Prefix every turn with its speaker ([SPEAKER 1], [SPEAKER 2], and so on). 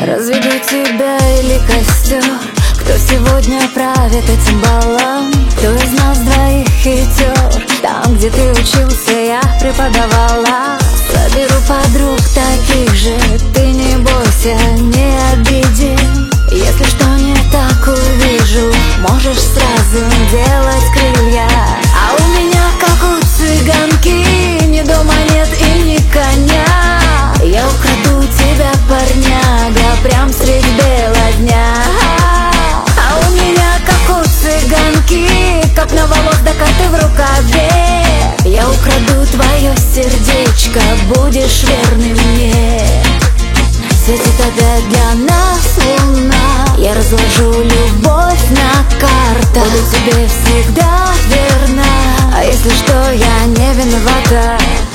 [SPEAKER 1] Разведу тебя или костер? Кто сегодня правит этим балом? Кто из нас двоих хитер? Там, где ты учился, я преподавала. Соберу подруг таких же, ты не бойся, не обидим. Если что не так увижу, можешь сразу делать крылья. А у меня, как у цыганки, ни дома нет и ни коня. Я украду тебя, парняга, прям средь бела дня. А у меня, как у цыганки, копна волос да карты в рукаве. Я украду твое сердечко, будешь верный мне. Светит опять для нас луна, я разложу любовь на картах. Буду тебе всегда верна, а если что, я не виновата.